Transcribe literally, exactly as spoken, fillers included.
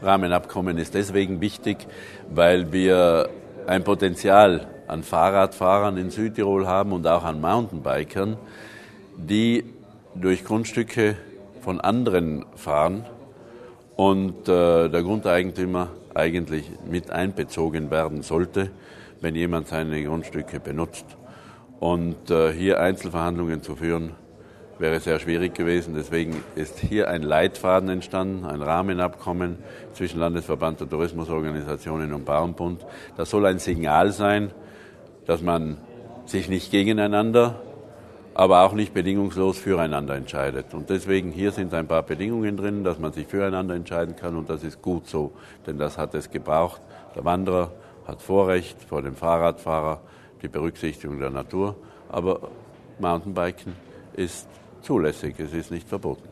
Rahmenabkommen ist deswegen wichtig, weil wir ein Potenzial an Fahrradfahrern in Südtirol haben und auch an Mountainbikern, die durch Grundstücke von anderen fahren und äh, der Grundeigentümer eigentlich mit einbezogen werden sollte, wenn jemand seine Grundstücke benutzt. Und äh, hier Einzelverhandlungen zu führen, wäre sehr schwierig gewesen. Deswegen ist hier ein Leitfaden entstanden, ein Rahmenabkommen zwischen Landesverband der Tourismusorganisationen und Bauernbund. Das soll ein Signal sein, dass man sich nicht gegeneinander, aber auch nicht bedingungslos füreinander entscheidet. Und deswegen hier sind ein paar Bedingungen drin, dass man sich füreinander entscheiden kann, und das ist gut so, denn das hat es gebraucht. Der Wanderer hat Vorrecht vor dem Fahrradfahrer, die Berücksichtigung der Natur, aber Mountainbiken ist zulässig, es ist nicht verboten.